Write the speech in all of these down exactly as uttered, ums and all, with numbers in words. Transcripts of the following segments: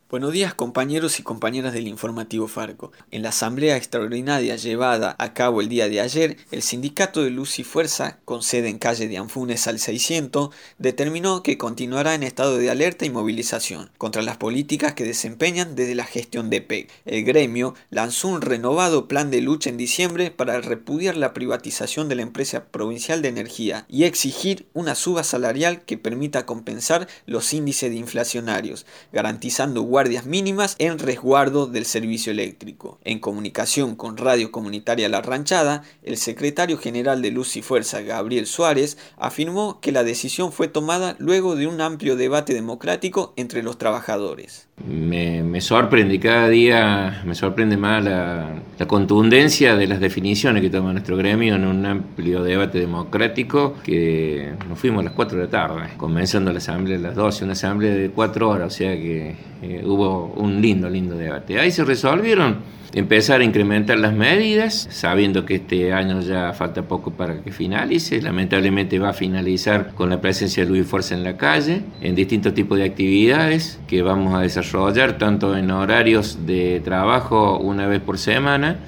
Buenos días compañeros y compañeras del Informativo Farco. En la asamblea extraordinaria llevada a cabo el día de ayer, el sindicato de Luz y Fuerza, con sede en calle de Anfunes al seiscientos, determinó que continuará en estado de alerta y movilización contra las políticas que desempeñan desde la gestión de P E C. El gremio lanzó un renovado plan de lucha en diciembre para repudiar la privatización de la empresa provincial de energía y exigir una suba salarial que permita compensar los índices inflacionarios, garantizando guardias mínimas en resguardo del servicio eléctrico. En comunicación con Radio Comunitaria La Ranchada, el secretario general de Luz y Fuerza, Gabriel Suárez, afirmó que la decisión fue tomada luego de un amplio debate democrático entre los trabajadores. Me, me sorprende, cada día me sorprende más la, la contundencia de las definiciones que toma nuestro gremio en un amplio debate democrático que nos fuimos a las cuatro de la tarde, comenzando la asamblea a las doce, una asamblea de cuatro horas, o sea que eh, hubo un lindo, lindo debate. Ahí se resolvieron empezar a incrementar las medidas, sabiendo que este año ya falta poco para que finalice. Lamentablemente va a finalizar con la presencia de Luz y Fuerza en la calle, en distintos tipos de actividades que vamos a desarrollar, tanto en horarios de trabajo una vez por semana,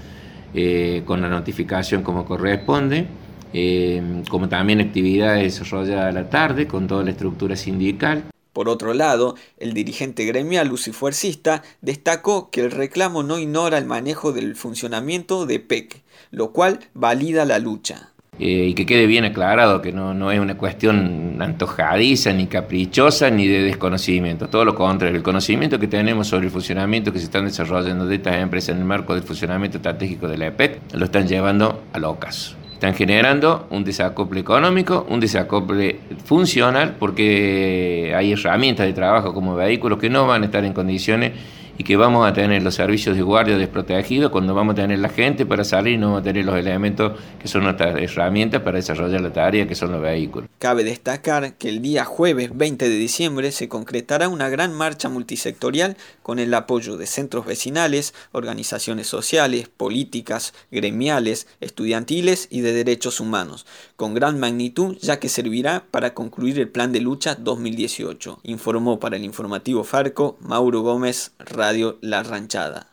eh, con la notificación como corresponde, eh, como también actividades desarrolladas a la tarde con toda la estructura sindical. Por otro lado, el dirigente gremial lucifuercista destacó que el reclamo no ignora el manejo del funcionamiento de P E C, lo cual valida la lucha. Eh, y que quede bien aclarado que no, no es una cuestión antojadiza, ni caprichosa, ni de desconocimiento. Todo lo contrario, el conocimiento que tenemos sobre el funcionamiento que se están desarrollando de estas empresas en el marco del funcionamiento estratégico de la E P E C lo están llevando al ocaso. Están generando un desacople económico, un desacople funcional, porque hay herramientas de trabajo como vehículos que no van a estar en condiciones y que vamos a tener los servicios de guardia desprotegidos cuando vamos a tener la gente para salir y no vamos a tener los elementos que son nuestras herramientas para desarrollar la tarea, que son los vehículos. Cabe destacar que el día jueves veinte de diciembre se concretará una gran marcha multisectorial con el apoyo de centros vecinales, organizaciones sociales, políticas, gremiales, estudiantiles y de derechos humanos, con gran magnitud ya que servirá para concluir el plan de lucha dos mil dieciocho, informó para el Informativo Farco Mauro Gómez, Radio La Ranchada.